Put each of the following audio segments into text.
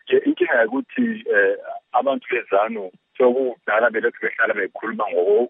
inkinga ukuthi abantu bezanu sokudala belokhu behlala bekhuluma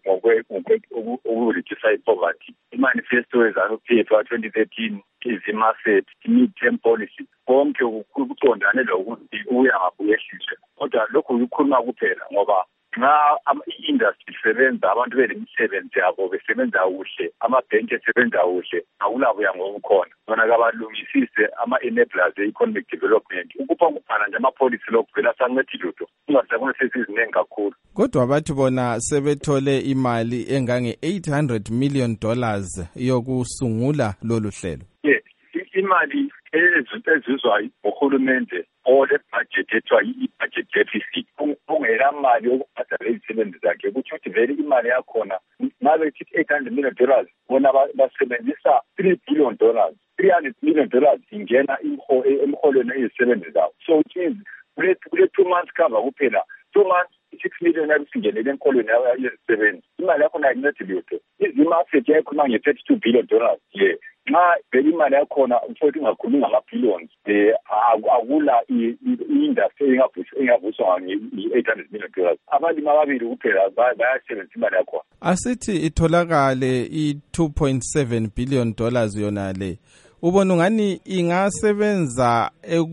ngokureduce i-poverty. I-manifesto wezanu PF 2013 izimaset mid-term policy konke ukuqondane lokuthi uya ngakuyehliswe. Kodwa lokhu ukukhuluma kuphela ngoba nxa i-industry isebenza abantu benemisebenzi yabo besebenza kuhle amabhenki esebenza kuhle akulabuya ngokukhona bona kabalungisise ama-enablers e-economic development ukupha kuphana nje amapolisi lokhu phela sancedi lutho ungasabona sesiziningi kakhulu. Kodwa abathi bona sebethole imali engange-$800 million yokusungula lolu hlelo. Imali ezizwa uhulumende ole budget ethiwa i-budget deficit ungela mali yokuphatha lezisebenzi zakhe ukuthi uthi vele imali yakhona ngabe ithi $800 million bona basebenzisa $3 billion. $300 million ingena emholweni ezisebenzi zawo. So it means kule 2 months cover kuphela 2 months $6 million yabisingenele enkolweni yezisebenzi. Imali yakhona ayincedi lutho. Izimaset yakhona nge-$32 billion. Nxa vele imali yakhona mfowethu ingakhulumi ngama-billions akula i-industry engavuswa nge-$800 million. Abalimi ababili kuphela bayasebenzisa imali yakhona. Asithi itholakale i-$2.7 billion yona le. Ubona ungani ingasebenza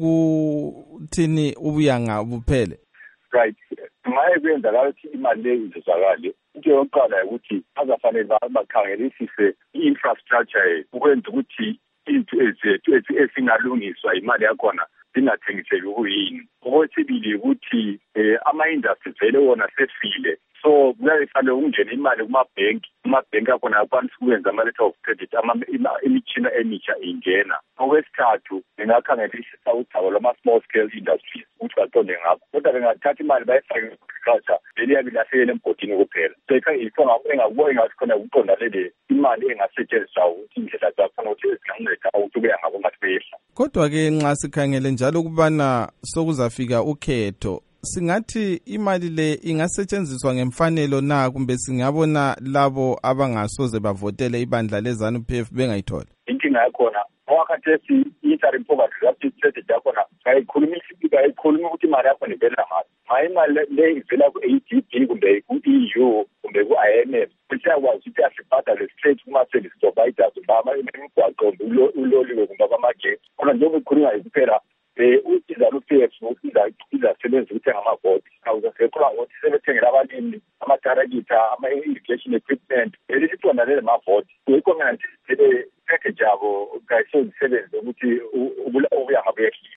ekuthini ubuyanga buphele? Right. Ngaye kwenzakala ukuthi imali le izozakale. Into yokuqala ukuthi azafanele bakhangelisise i-infrastructure ukwenza ukuthi izinto ezethu esingalungiswa imali yakhona zingathengiseki kuyini. Okwesibili ukuthi ama-industry vele wona sefile. So kuyafanele ungene imali kumabhenki akhona akwanisa ukwenza ama-letter of credit imitshina emitsha ingena. Okwesithathu bengakhangelisisa udaba lwama-small scale industries ukuthi baqonde ngapho. Kodwa bengathatha imali bayifake agriculture vele iyabe ilahlekele emgodini kuphela. So engakubona ngathi khona ukuqondane imali engasetshenziswa ukuthi indlela zakhona ukuthi ezinganceda ukuthi kuya ngabo ngathi beyehla. Kodwa-ke nxa sikhangele njalo ukubana sokuzafika ukhetho singathi imali le ingasetshenziswa ngemfanelo na kumbe singabona labo abangasoze bavotele ibandla lezanu PF bengayithola? Inkinga yakhona wakhathesi i-interim poverty rate yakhona ayikhulumi ukuthi imali yakhona ivela ngaphi. Imali le ivela ku-ADB kumbe ku-EU kumbe ku-IMF isiyakwazi ukuthi asibhadale straight kuma-service providers imigwaqo uloliwe kumbe abamagetsi. Khona njengoba ikhulunywa kuphela izanu PF izasebenza ukuthenga amavoti. Awuzasekhula ngokuthi sebethengela abalimi amatarakitha ama-irrigation equipment isiqondane lamavoti. Yikho mina ngithi package yabo kayisebenze ukuthi ubuya ngabuyehlile.